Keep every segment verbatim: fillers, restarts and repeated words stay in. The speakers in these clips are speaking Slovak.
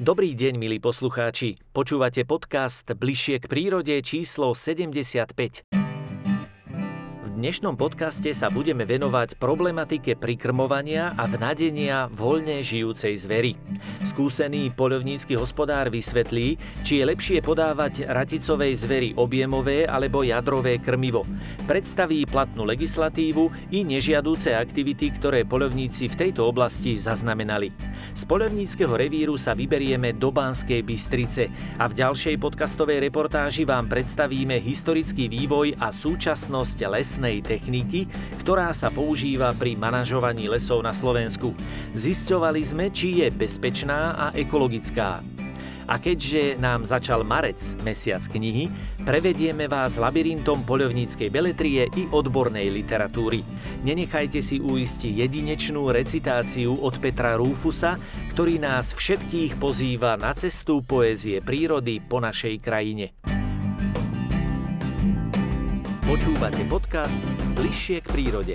Dobrý deň, milí poslucháči. Počúvate podcast Bližšie k prírode číslo sedemdesiatpäť. V dnešnom podcaste sa budeme venovať problematike prikrmovania a vnadenia voľne žijúcej zveri. Skúsený poľovnícky hospodár vysvetlí, či je lepšie podávať raticovej zveri objemové alebo jadrové krmivo. Predstaví platnú legislatívu i nežiadúce aktivity, ktoré poľovníci v tejto oblasti zaznamenali. Z poľovníckeho revíru sa vyberieme do Banskej Bystrice a v ďalšej podcastovej reportáži vám predstavíme historický vývoj a súčasnosť lesnej techniky, ktorá sa používa pri manažovaní lesov na Slovensku. Zisťovali sme, či je bezpečná a ekologická. A keďže nám začal marec, mesiac knihy, prevedieme vás labyrintom poľovníckej beletrie i odbornej literatúry. Nenechajte si uísť jedinečnú recitáciu od Petra Rúfusa, ktorý nás všetkých pozýva na cestu poézie prírody po našej krajine. Počúvate podcast Bližšie k prírode.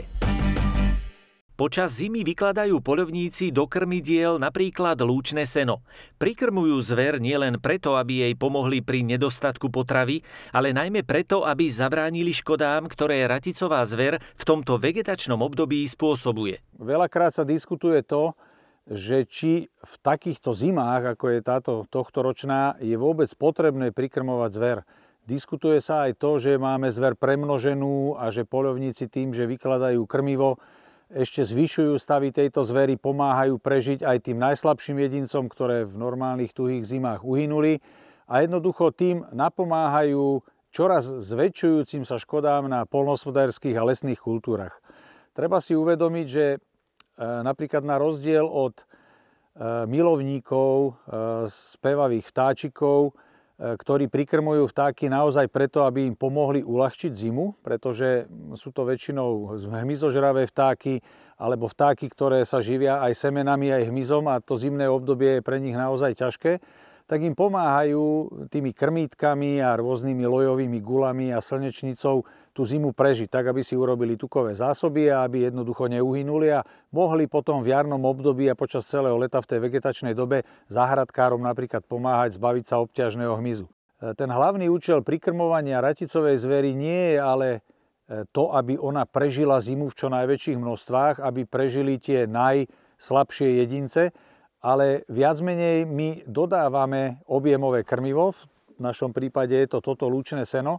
Počas zimy vykladajú poľovníci do krmidiel napríklad lúčne seno. Prikrmujú zver nielen preto, aby jej pomohli pri nedostatku potravy, ale najmä preto, aby zabránili škodám, ktoré raticová zver v tomto vegetačnom období spôsobuje. Veľakrát sa diskutuje to, že či v takýchto zimách, ako je táto tohtoročná, je vôbec potrebné prikrmovať zver. Diskutuje sa aj to, že máme zver premnoženú a že poľovníci tým, že vykladajú krmivo, ešte zvyšujú stavy tejto zvery, pomáhajú prežiť aj tým najslabším jedincom, ktoré v normálnych tuhých zimách uhynuli a jednoducho tým napomáhajú čoraz zväčšujúcim sa škodám na poľnohospodárskych a lesných kultúrach. Treba si uvedomiť, že napríklad na rozdiel od milovníkov spevavých vtáčikov, ktorí prikrmujú vtáky naozaj preto, aby im pomohli uľahčiť zimu, pretože sú to väčšinou hmyzožravé vtáky alebo vtáky, ktoré sa živia aj semenami, aj hmyzom a to zimné obdobie je pre nich naozaj ťažké, tak im pomáhajú tými krmítkami a rôznymi lojovými gulami a slnečnicou tú zimu prežiť, tak aby si urobili tukové zásoby a aby jednoducho neuhynuli a mohli potom v jarnom období a počas celého leta v tej vegetačnej dobe záhradkárom napríklad pomáhať zbaviť sa obťažného hmyzu. Ten hlavný účel prikrmovania raticovej zvery nie je ale to, aby ona prežila zimu v čo najväčších množstvách, aby prežili tie najslabšie jedince, ale viac menej my dodávame objemové krmivo, v našom prípade je to toto lúčne seno,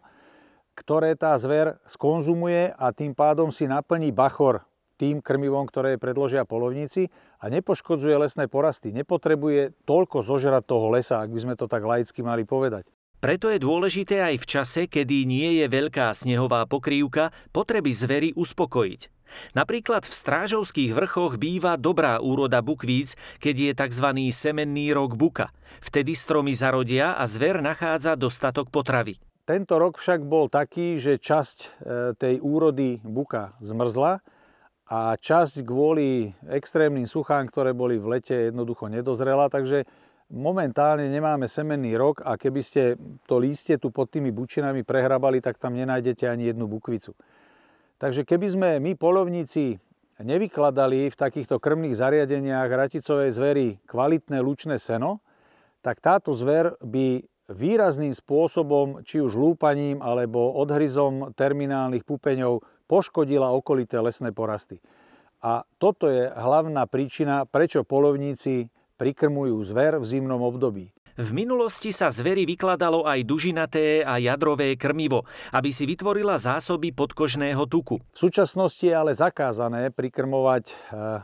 ktoré tá zver skonzumuje a tým pádom si naplní bachor tým krmivom, ktoré predložia poľovníci a nepoškodzuje lesné porasty. Nepotrebuje toľko zožrať toho lesa, ak by sme to tak laicky mali povedať. Preto je dôležité aj v čase, kedy nie je veľká snehová pokrývka, potreby zvery uspokojiť. Napríklad v Strážovských vrchoch býva dobrá úroda bukvíc, keď je tzv. Semenný rok buka. Vtedy stromy zarodia a zver nachádza dostatok potravy. Tento rok však bol taký, že časť tej úrody buka zmrzla a časť kvôli extrémnym suchám, ktoré boli v lete, jednoducho nedozrela, takže momentálne nemáme semenný rok a keby ste to lístie tu pod tými bučinami prehrabali, tak tam nenájdete ani jednu bukvicu. Takže keby sme my poľovníci nevykladali v takýchto krmných zariadeniach raticovej zveri kvalitné lučné seno, tak táto zver by výrazným spôsobom, či už lúpaním alebo odhryzom terminálnych pupeňov, poškodila okolité lesné porasty. A toto je hlavná príčina, prečo poľovníci prikrmujú zver v zimnom období. V minulosti sa zveri vykladalo aj dužinaté a jadrové krmivo, aby si vytvorila zásoby podkožného tuku. V súčasnosti je ale zakázané prikrmovať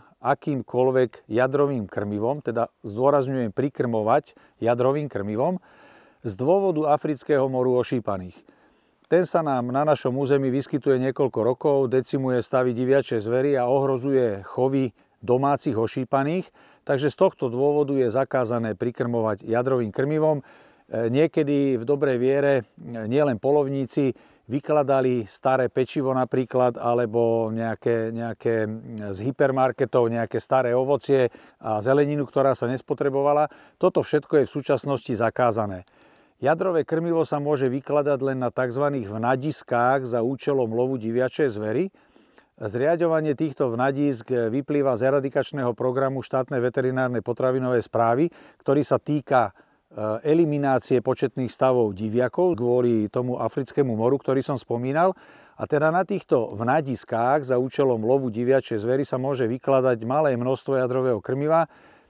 akýmkoľvek jadrovým krmivom, teda zdôrazňujem prikrmovať jadrovým krmivom, z dôvodu afrického moru ošípaných. Ten sa nám na našom území vyskytuje niekoľko rokov, decimuje stavy diviačej zvery a ohrozuje chovy domácich ošípaných, takže z tohto dôvodu je zakázané prikrmovať jadrovým krmivom. Niekedy v dobrej viere nielen poľovníci vykladali staré pečivo napríklad, alebo nejaké, nejaké z hypermarketov, nejaké staré ovocie a zeleninu, ktorá sa nespotrebovala. Toto všetko je v súčasnosti zakázané. Jadrové krmivo sa môže vykladať len na tzv. Vnadiskách za účelom lovu diviačej zvery. Zriaďovanie týchto vnadísk vyplýva z eradikačného programu štátnej veterinárnej potravinovej správy, ktorý sa týka eliminácie početných stavov diviakov kvôli tomu africkému moru, ktorý som spomínal. A teda na týchto vnadiskách za účelom lovu diviačej zvery sa môže vykladať malé množstvo jadrového krmiva.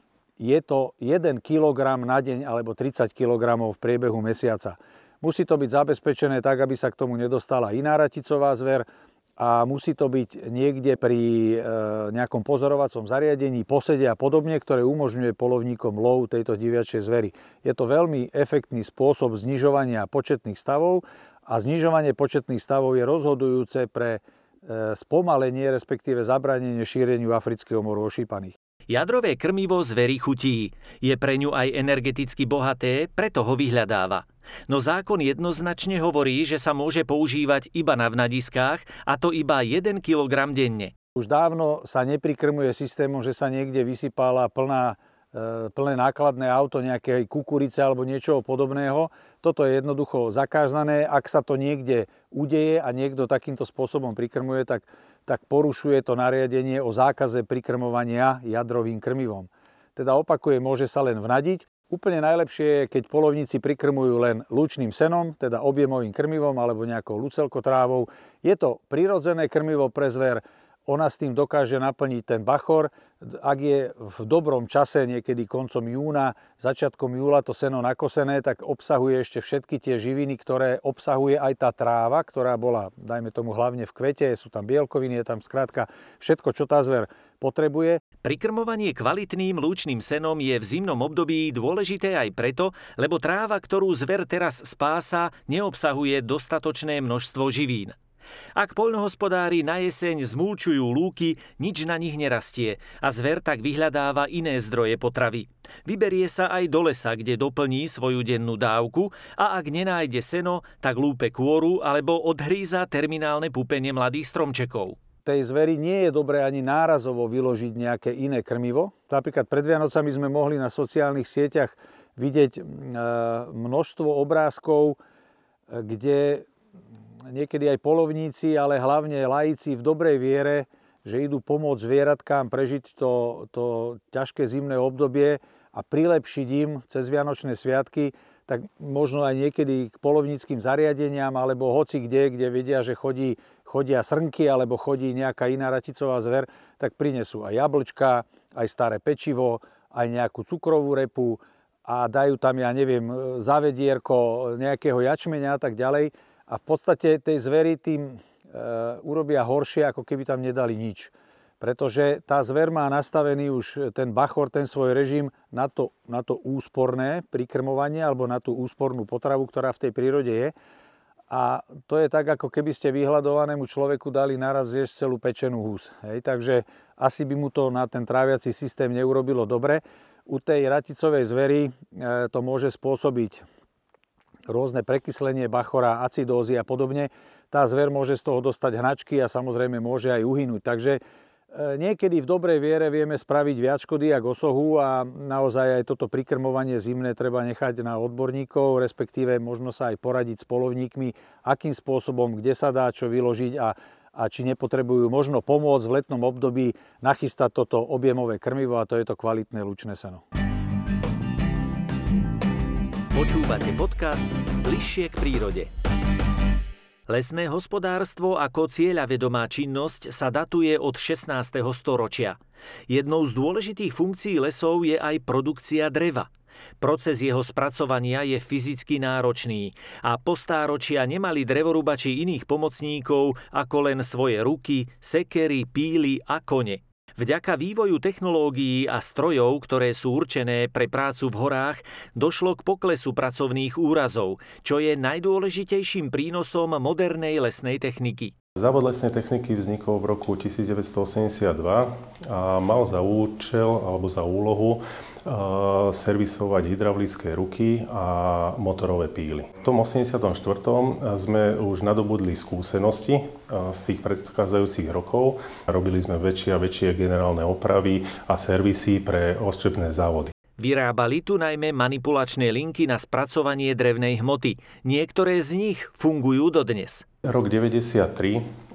Je to jeden kilogram na deň alebo tridsať kilogramov v priebehu mesiaca. Musí to byť zabezpečené tak, aby sa k tomu nedostala iná raticová zver, a musí to byť niekde pri nejakom pozorovacom zariadení, posede a podobne, ktoré umožňuje poľovníkom lov tejto diviačej zvery. Je to veľmi efektný spôsob znižovania početných stavov a znižovanie početných stavov je rozhodujúce pre spomalenie, respektíve zabránenie šíreniu afrického moru ošípaných. Jadrové krmivo zvery chutí. Je pre ňu aj energeticky bohaté, preto ho vyhľadáva. No zákon jednoznačne hovorí, že sa môže používať iba na vnadiskách, a to iba jeden kilogram denne. Už dávno sa neprikrmuje systémom, že sa niekde vysypala plná, plné nákladné auto nejakej kukurice alebo niečoho podobného. Toto je jednoducho zakázané. Ak sa to niekde udeje a niekto takýmto spôsobom prikrmuje, tak, tak porušuje to nariadenie o zákaze prikrmovania jadrovým krmivom. Teda opakujem, môže sa len vnadiť. Úplne najlepšie je, keď poľovníci prikrmujú len lučným senom, teda objemovým krmivom alebo nejakou lucelkotrávou. Je to prirodzené krmivo pre zver, ona s tým dokáže naplniť ten bachor. Ak je v dobrom čase, niekedy koncom júna, začiatkom júla to seno nakosené, tak obsahuje ešte všetky tie živiny, ktoré obsahuje aj tá tráva, ktorá bola, dajme tomu, hlavne v kvete, sú tam bielkoviny, je tam skrátka všetko, čo tá zver potrebuje. Prikrmovanie kvalitným lúčnym senom je v zimnom období dôležité aj preto, lebo tráva, ktorú zver teraz spása, neobsahuje dostatočné množstvo živín. Ak poľnohospodári na jeseň zmulčujú lúky, nič na nich nerastie a zver tak vyhľadáva iné zdroje potravy. Vyberie sa aj do lesa, kde doplní svoju dennú dávku, a ak nenájde seno, tak lúpe kôru alebo odhríza terminálne pupenie mladých stromčekov. Tej zveri nie je dobré ani nárazovo vyložiť nejaké iné krmivo. Napríklad pred Vianocami sme mohli na sociálnych sieťach vidieť množstvo obrázkov, kde niekedy aj poľovníci, ale hlavne laici v dobrej viere, že idú pomôcť zvieratkám prežiť to, to ťažké zimné obdobie a prilepšiť im cez Vianočné sviatky, tak možno aj niekedy k poľovníckym zariadeniam alebo hoci kde, kde vedia, že chodí, chodia srnky alebo chodí nejaká iná raticová zver, tak prinesú aj jablčka, aj staré pečivo, aj nejakú cukrovú repu a dajú tam, ja neviem, zavedierko nejakého jačmeňa a tak ďalej. A v podstate tej zveri tým e, urobia horšie, ako keby tam nedali nič. Pretože tá zver má nastavený už ten bachor, ten svoj režim na to, na to úsporné prikrmovanie alebo na tú úspornú potravu, ktorá v tej prírode je. A to je tak, ako keby ste vyhľadovanému človeku dali naraz zjesť celú pečenú hus. Hej, takže asi by mu to na ten tráviaci systém neurobilo dobre. U tej raticovej zveri e, to môže spôsobiť rôzne prekyslenie bachora, acidózy a podobne. Tá zver môže z toho dostať hnačky a samozrejme môže aj uhynúť. Takže niekedy v dobrej viere vieme spraviť viac škody ako osohu a naozaj aj toto prikrmovanie zimné treba nechať na odborníkov, respektíve možno sa aj poradiť s poľovníkmi, akým spôsobom, kde sa dá čo vyložiť a, a či nepotrebujú možno pomôcť v letnom období nachystať toto objemové krmivo, a to je to kvalitné lučné seno. Počúvate podcast Bližšie k prírode. Lesné hospodárstvo ako cieľavedomá činnosť sa datuje od šestnásteho storočia. Jednou z dôležitých funkcií lesov je aj produkcia dreva. Proces jeho spracovania je fyzicky náročný a po stáročia nemali drevorubači iných pomocníkov ako len svoje ruky, sekery, píly a kone. Vďaka vývoju technológií a strojov, ktoré sú určené pre prácu v horách, došlo k poklesu pracovných úrazov, čo je najdôležitejším prínosom modernej lesnej techniky. Závod lesnej techniky vznikol v roku devätnásťstoosemdesiatdva a mal za účel alebo za úlohu servisovať hydraulické ruky a motorové píly. V tom osemdesiatom štvrtom sme už nadobudli skúsenosti z tých predchádzajúcich rokov. Robili sme väčšie a väčšie generálne opravy a servisy pre odštepné závody. Vyrábali tu najmä manipulačné linky na spracovanie drevnej hmoty. Niektoré z nich fungujú dodnes. Rok deväťdesiattri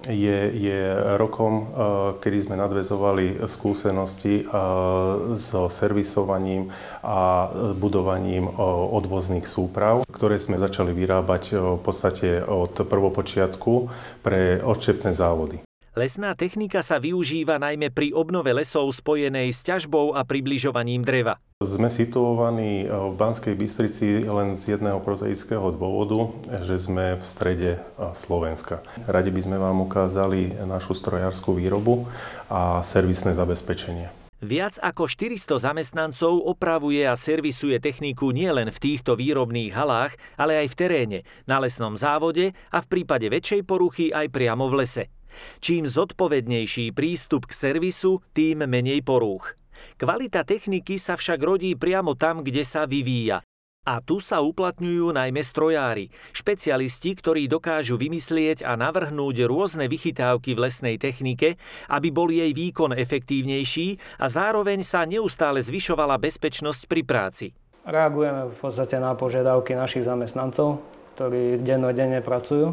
je, je rokom, kedy sme nadväzovali skúsenosti so servisovaním a budovaním odvozných súprav, ktoré sme začali vyrábať v podstate od prvopočiatku pre odčepné závody. Lesná technika sa využíva najmä pri obnove lesov spojenej s ťažbou a približovaním dreva. Sme situovaní v Banskej Bystrici len z jedného prozaického dôvodu, že sme v strede Slovenska. Radi by sme vám ukázali našu strojárskú výrobu a servisné zabezpečenie. Viac ako štyristo zamestnancov opravuje a servisuje techniku nielen v týchto výrobných halách, ale aj v teréne, na lesnom závode a v prípade väčšej poruchy aj priamo v lese. Čím zodpovednejší prístup k servisu, tým menej porúch. Kvalita techniky sa však rodí priamo tam, kde sa vyvíja. A tu sa uplatňujú najmä strojári, špecialisti, ktorí dokážu vymyslieť a navrhnúť rôzne vychytávky v lesnej technike, aby bol jej výkon efektívnejší a zároveň sa neustále zvyšovala bezpečnosť pri práci. Reagujeme v podstate na požiadavky našich zamestnancov, ktorí dennodenne pracujú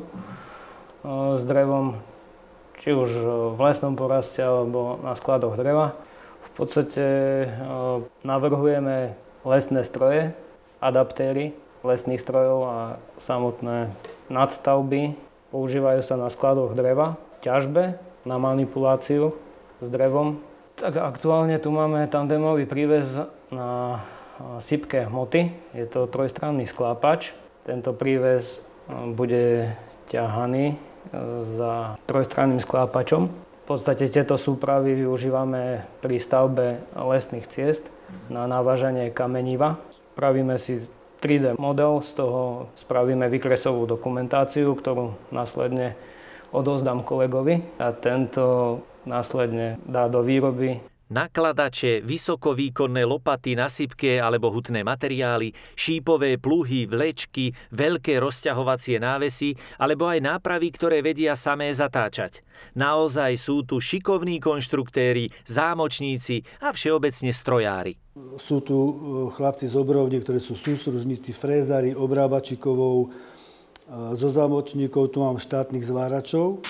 s drevom, či už v lesnom poraste alebo na skladoch dreva. V podstate navrhujeme lesné stroje, adaptéry lesných strojov a samotné nadstavby. Používajú sa na skladoch dreva, ťažbe, na manipuláciu s drevom. Tak aktuálne tu máme tandemový prívez na sypké hmoty. Je to trojstranný sklápač. Tento prívez bude ťahaný za trojstranným sklápačom. V podstate tieto súpravy využívame pri stavbe lesných ciest na navážanie kameniva. Spravíme si tri dé model, z toho spravíme výkresovú dokumentáciu, ktorú následne odovzdám kolegovi a tento následne dá do výroby. Nakladače, vysokovýkonné lopaty na sypke alebo hutné materiály, šípové pluhy, vlečky, veľké rozťahovacie návesy alebo aj nápravy, ktoré vedia samé zatáčať. Naozaj sú tu šikovní konštruktéri, zámočníci a všeobecne strojári. Sú tu chlapci z obrovne, ktorí sú sústružníci, frézári, obrábači kovov. Zo zámočníkov tu mám štátnych zváračov.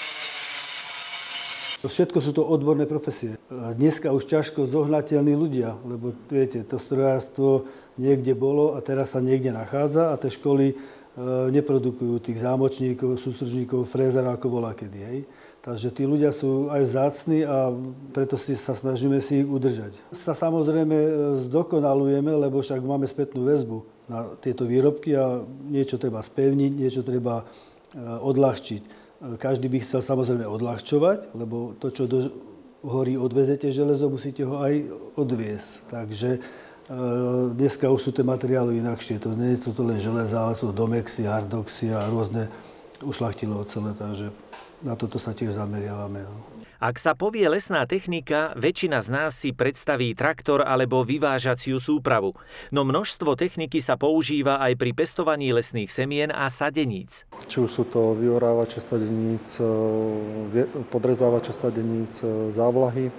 Všetko sú to odborné profesie. Dneska už ťažko zohnateľní ľudia, lebo viete, to strojárstvo niekde bolo a teraz sa niekde nachádza a tie školy neprodukujú tých zámočníkov, sústružníkov, frézerov ako voľakedy. Hej. Takže tí ľudia sú aj vzácni a preto si sa snažíme si ich udržať. Sa samozrejme zdokonalujeme, lebo však máme spätnú väzbu na tieto výrobky a niečo treba spevniť, niečo treba odľahčiť. Každý by chcel samozrejme odľahčovať, lebo to, čo do hory odvezete železo, musíte ho aj odviesť. Takže e, dneska už sú tie materiály inakšie. To nie je to len železa, ale sú domexy, hardoxy a rôzne ušľachtilé ocele. Takže na toto sa tiež zameriavame. No. Ak sa povie lesná technika, väčšina z nás si predstaví traktor alebo vyvážaciu súpravu. No množstvo techniky sa používa aj pri pestovaní lesných semien a sadeníc. Či už sú to vyorávače sadeníc, podrezávače sadeníc, závlahy,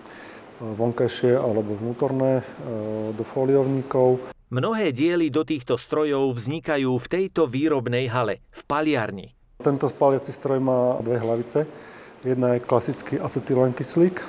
vonkajšie alebo vnútorné, do foliovníkov. Mnohé diely do týchto strojov vznikajú v tejto výrobnej hale, v paliarni. Tento spáliaci stroj má dve hlavice. Jedna je klasický acetylenkyslík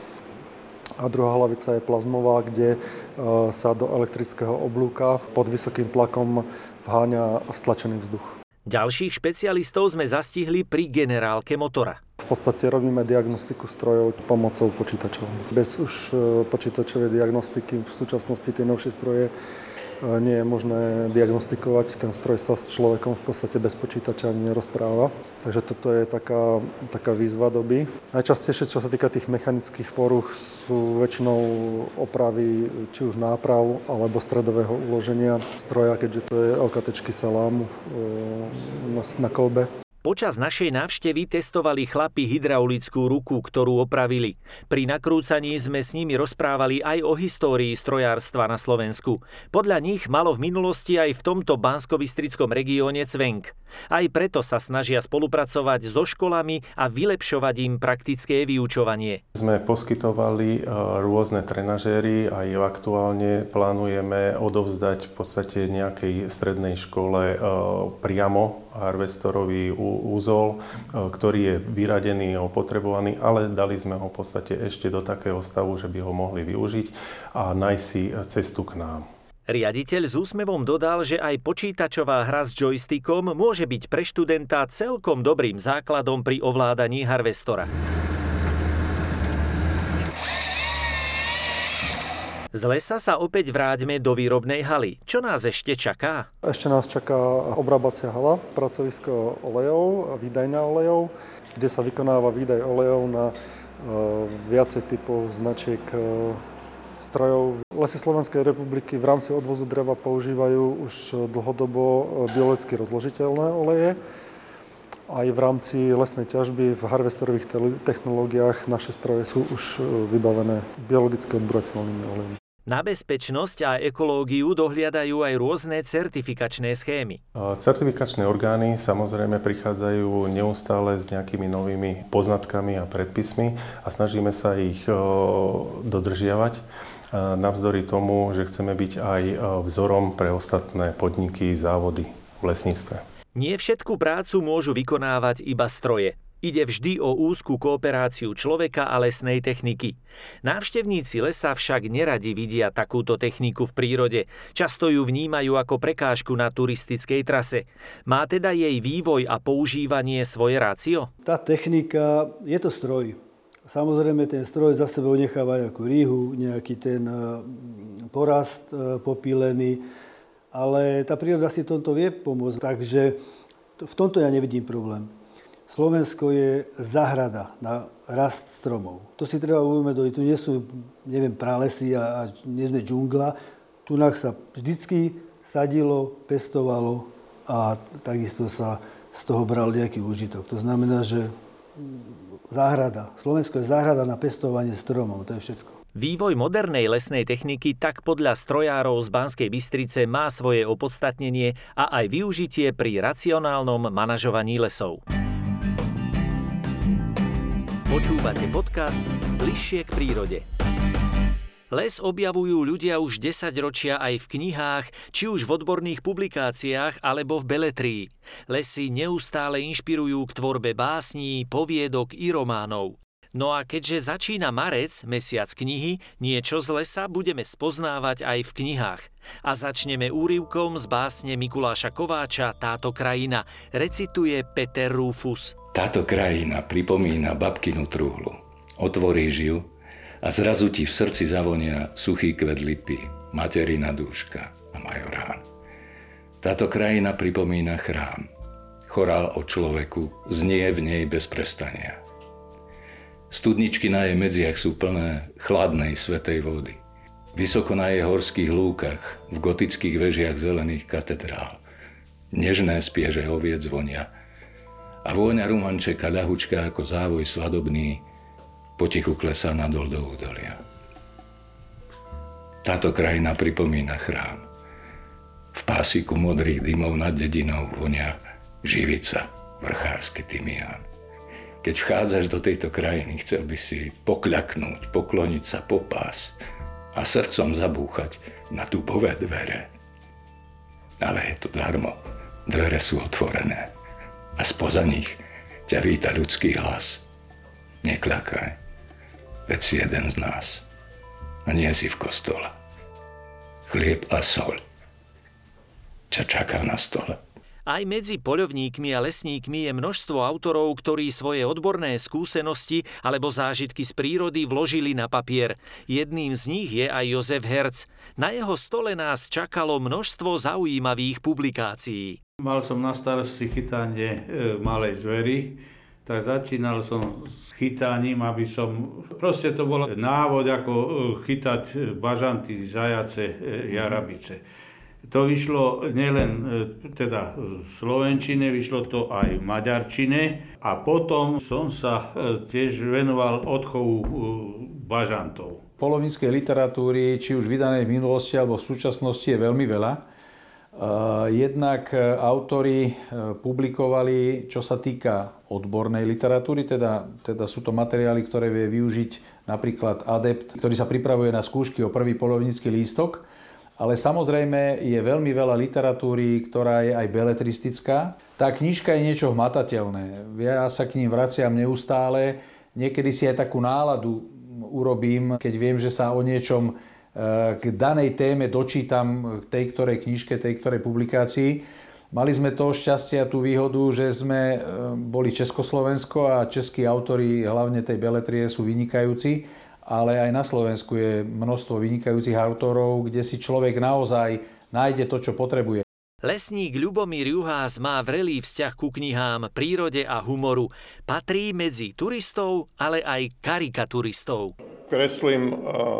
a druhá hlavica je plazmová, kde sa do elektrického oblúka pod vysokým tlakom vháňa stlačený vzduch. Ďalších špecialistov sme zastihli pri generálke motora. V podstate robíme diagnostiku strojov pomocou počítačov. Bez už počítačovej diagnostiky v súčasnosti tie novšie stroje nie je možné diagnostikovať. Ten stroj sa s človekom v podstate bez počítača ani nerozpráva. Takže toto je taká, taká výzva doby. Najčastejšie, čo sa týka tých mechanických poruch, sú väčšinou opravy či už náprav alebo stredového uloženia stroja, keďže to je LKTčky sa lámu na, na kolbe. Počas našej návštevy testovali chlapi hydraulickú ruku, ktorú opravili. Pri nakrúcaní sme s nimi rozprávali aj o histórii strojárstva na Slovensku. Podľa nich malo v minulosti aj v tomto banskobystrickom regióne cvenk. Aj preto sa snažia spolupracovať so školami a vylepšovať im praktické vyučovanie. Sme poskytovali rôzne trenažéry a aktuálne plánujeme odovzdať v podstate nejakej strednej škole priamo harvestorový úzol, ktorý je vyradený a opotrebovaný, ale dali sme ho v podstate ešte do takého stavu, že by ho mohli využiť a nájsť si cestu k nám. Riaditeľ s úsmevom dodal, že aj počítačová hra s joystickom môže byť pre študenta celkom dobrým základom pri ovládaní harvestora. Z lesa sa opäť vráťme do výrobnej haly. Čo nás ešte čaká? Ešte nás čaká obrábacia hala, pracovisko olejov, výdajňa olejov, kde sa vykonáva výdaj olejov na e, viacej typov značiek e, strojov. Lesy Slovenskej republiky v rámci odvozu dreva používajú už dlhodobo biologicky rozložiteľné oleje. Aj v rámci lesnej ťažby v harvestorových technológiách naše stroje sú už vybavené biologicky odburateľnými olejmi. Na bezpečnosť a ekológiu dohliadajú aj rôzne certifikačné schémy. Certifikačné orgány samozrejme prichádzajú neustále s nejakými novými poznatkami a predpismi a snažíme sa ich dodržiavať. Navzdory tomu, že chceme byť aj vzorom pre ostatné podniky, závody v lesníctve. Nie všetku prácu môžu vykonávať iba stroje. Ide vždy o úzkú kooperáciu človeka a lesnej techniky. Návštevníci lesa však neradi vidia takúto techniku v prírode. Často ju vnímajú ako prekážku na turistickej trase. Má teda jej vývoj a používanie svoje rácio? Tá technika, je to stroj. Samozrejme, ten stroj za sebou necháva nejakú rýhu, nejaký ten porast popílený, ale tá príroda si tomto vie pomôcť, takže v tomto ja nevidím problém. Slovensko je záhrada na rast stromov. To si treba uvedomiť. Tu nie sú, neviem, pralesy a, a nie sme džungla. Tu sa vždycky sadilo, pestovalo a takisto sa z toho bral nejaký úžitok. To znamená, že záhrada. Slovensko je záhrada na pestovanie stromov. To je všetko. Vývoj modernej lesnej techniky tak podľa strojárov z Banskej Bystrice má svoje opodstatnenie a aj využitie pri racionálnom manažovaní lesov. Počúvate podcast Bližšie k prírode. Les objavujú ľudia už desaťročia aj v knihách, či už v odborných publikáciách alebo v beletrii. Lesy neustále inšpirujú k tvorbe básní, poviedok i románov. No a keďže začína marec, mesiac knihy, niečo z lesa budeme spoznávať aj v knihách. A začneme úryvkom z básne Mikuláša Kováča Táto krajina, recituje Peter Rufus. Táto krajina pripomína babkinu truhlu. Otvoríš ju a zrazu ti v srdci zavonia suchý kvet lipy, materina dúška a majorán. Táto krajina pripomína chrám. Chorál o človeku znie v nej bez prestania. Studničky na jej medziach sú plné chladnej svätej vody. Vysoko na jej horských lúkach, v gotických vežiach zelených katedrál, nežné spieže oviec zvonia a vôňa rumančeka ľahučka ako závoj svadobný potichu klesá nadol do údolia. Táto krajina pripomína chrám. V pásiku modrých dymov nad dedinou vonia živica, vrchársky tymián. Keď vchádzaš do tejto krajiny, chcel by si pokľaknúť, pokloniť sa po pás a srdcom zabúchať na dubové dvere. Ale je to darmo. Dvere sú otvorené a spoza nich ťa víta ľudský hlas. Nekľakaj, veď si jeden z nás a nie si v kostole. Chlieb a soľ ťa čaká na stole. Aj medzi poľovníkmi a lesníkmi je množstvo autorov, ktorí svoje odborné skúsenosti alebo zážitky z prírody vložili na papier. Jedným z nich je aj Jozef Herc. Na jeho stole nás čakalo množstvo zaujímavých publikácií. Mal som na starosti chytanie e, malej zvery, tak začínal som s chytaním, aby som... Proste to bol návod, ako e, chytať bažanty, zajace, e, jarabice. To vyšlo nielen teda v slovenčine, vyšlo to aj v maďarčine a potom som sa tiež venoval odchovu bažantov. Poľovníckej literatúry, či už vydanej v minulosti alebo v súčasnosti, je veľmi veľa. Jednak autori publikovali, čo sa týka odbornej literatúry, teda, teda sú to materiály, ktoré vie využiť napríklad adept, ktorý sa pripravuje na skúšky o prvý poľovnícky lístok. ale samozrejme je veľmi veľa literatúry, ktorá je aj beletristická. Tá knižka je niečo hmatateľné. Ja sa k ním vraciam neustále. Niekedy si aj takú náladu urobím, keď viem, že sa o niečom k danej téme dočítam tej ktorej knižke, tej ktorej publikácii. Mali sme to šťastie a tú výhodu, že sme boli Československo a českí autori, hlavne tej beletrie, sú vynikajúci. Ale aj na Slovensku je množstvo vynikajúcich autorov, kde si človek naozaj nájde to, čo potrebuje. Lesník Ľubomír Juhás má vrelý vzťah ku knihám, prírode a humoru. Patrí medzi turistov, ale aj karikaturistov. Kreslím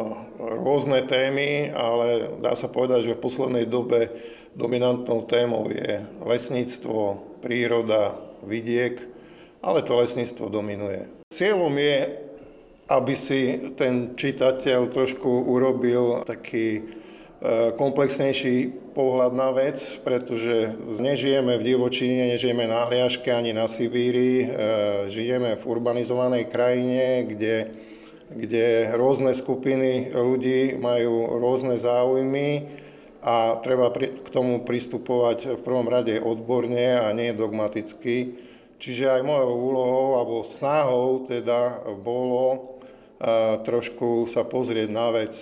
rôzne témy, ale dá sa povedať, že v poslednej dobe dominantnou témou je lesníctvo, príroda, vidiek, ale to lesníctvo dominuje. Cieľom je, aby si ten čitateľ trošku urobil taký komplexnejší pohľad na vec, pretože nežijeme v divočine, nežijeme na hliaške ani na Sibíri, žijeme v urbanizovanej krajine, kde, kde rôzne skupiny ľudí majú rôzne záujmy a treba k tomu pristupovať v prvom rade odborne a nie dogmaticky. Čiže aj mojou úlohou alebo snahou teda bolo trošku sa pozrieť na vec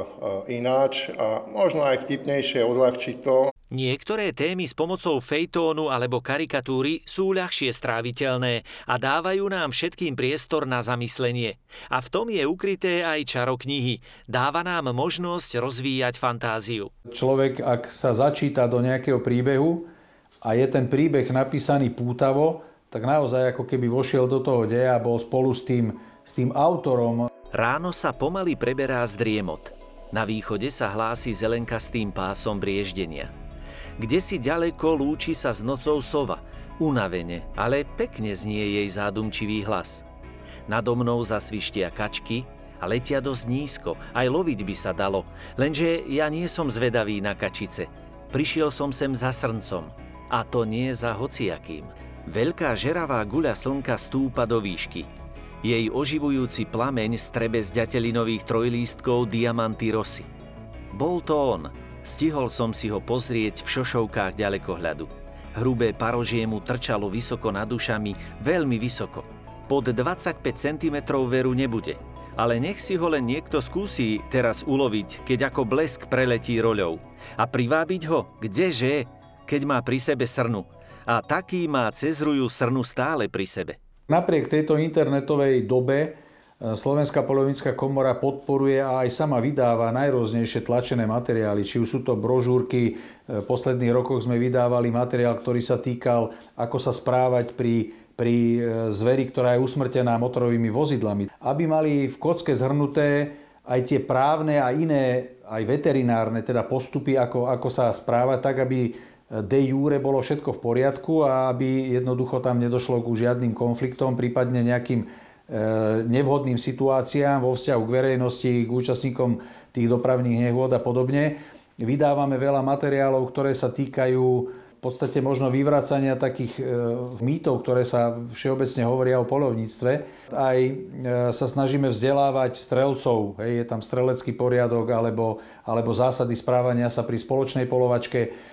ináč a možno aj vtipnejšie odľahčiť to. Niektoré témy s pomocou fejtónu alebo karikatúry sú ľahšie stráviteľné a dávajú nám všetkým priestor na zamyslenie. A v tom je ukryté aj čaro knihy. Dáva nám možnosť rozvíjať fantáziu. Človek, ak sa začíta do nejakého príbehu a je ten príbeh napísaný pútavo, tak naozaj ako keby vošiel do toho deja a bol spolu s tým s tým autorom. Ráno sa pomaly preberá z driemot. Na východe sa hlási zelenkastým pásom brieždenia. Kdesi ďaleko lúči sa s nocou sova. Unavene, ale pekne znie jej zádumčivý hlas. Nado mnou zasvištia kačky a letia dosť nízko. Aj loviť by sa dalo, lenže ja nie som zvedavý na kačice. Prišiel som sem za srncom. A to nie za hociakým. Veľká žeravá guľa slnka stúpa do výšky. Jej oživujúci plameň strebe z ďatelinových trojlístkov diamanty rosy. Bol to on. Stihol som si ho pozrieť v šošovkách ďalekohľadu. Hrubé parožie mu trčalo vysoko nad ušami, veľmi vysoko. Pod dvadsaťpäť centimetrov veru nebude. Ale nech si ho len niekto skúsi teraz uloviť, keď ako blesk preletí roľou. A privábiť ho, kdeže, keď má pri sebe srnu. A taký má cezrujú srnu stále pri sebe. Napriek tejto internetovej dobe Slovenská poľovnícka komora podporuje a aj sama vydáva najrôznejšie tlačené materiály. Či už sú to brožúrky, v posledných rokoch sme vydávali materiál, ktorý sa týkal, ako sa správať pri, pri zveri, ktorá je usmrtená motorovými vozidlami. Aby mali v kocke zhrnuté aj tie právne a iné, aj veterinárne teda postupy, ako, ako sa správať, tak aby de jure bolo všetko v poriadku a aby jednoducho tam nedošlo ku žiadnym konfliktom, prípadne nejakým e, nevhodným situáciám vo vzťahu k verejnosti, k účastníkom tých dopravných nehôd a podobne. Vydávame veľa materiálov, ktoré sa týkajú v podstate možno vyvracania takých e, mýtov, ktoré sa všeobecne hovoria o poľovníctve. Aj e, sa snažíme vzdelávať strelcov, hej, je tam strelecký poriadok alebo, alebo zásady správania sa pri spoločnej poľovačke.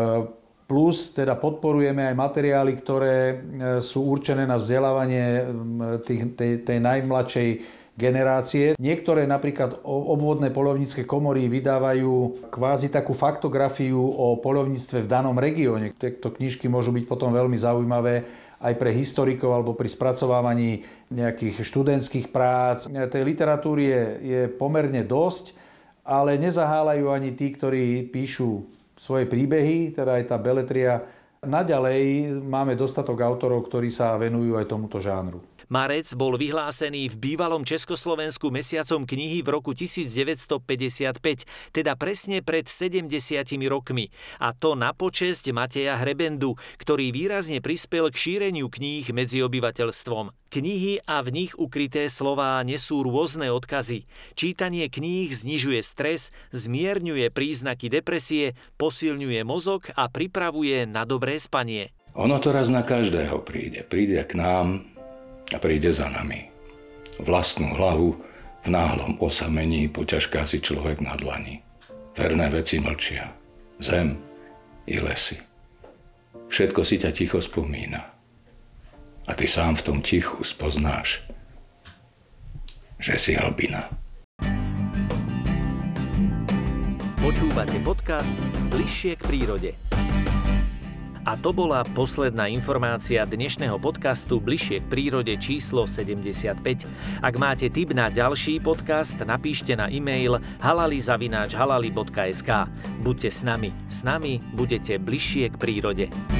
Plus teda podporujeme aj materiály, ktoré sú určené na vzdelávanie tých, tej, tej najmladšej generácie. Niektoré napríklad obvodné poľovnícke komory vydávajú kvázi takú faktografiu o poľovníctve v danom regióne. Tieto knižky môžu byť potom veľmi zaujímavé aj pre historikov alebo pri spracovávaní nejakých študentských prác. Tej literatúry je, je pomerne dosť, ale nezaháľajú ani tí, ktorí píšu svoje príbehy, teda aj tá beletria. Naďalej máme dostatok autorov, ktorí sa venujú aj tomuto žánru. Marec bol vyhlásený v bývalom Československu mesiacom knihy v roku devätnásťstopäťdesiatpäť, teda presne pred sedemdesiatimi rokmi. A to na počesť Mateja Hrebendu, ktorý výrazne prispel k šíreniu kníh medzi obyvateľstvom. Knihy a v nich ukryté slová nesú rôzne odkazy. Čítanie kníh znižuje stres, zmierňuje príznaky depresie, posilňuje mozog a pripravuje na dobré spanie. Ono to raz na každého príde. Príde k nám a príde za nami. Vlastnú hlavu v náhlom osamení poťažká si človek na dlani. V Perné veci mlčia. Zem i lesy. Všetko si ťa ticho spomína. A ty sám v tom tichu spoznáš, že si hlbina. Počúvate podcast Bližšie k prírode. A to bola posledná informácia dnešného podcastu Bližšie k prírode číslo sedemdesiatpäť. Ak máte tip na ďalší podcast, napíšte na e-mail halali zavináč halali bodka es ká. Buďte s nami. S nami budete bližšie k prírode.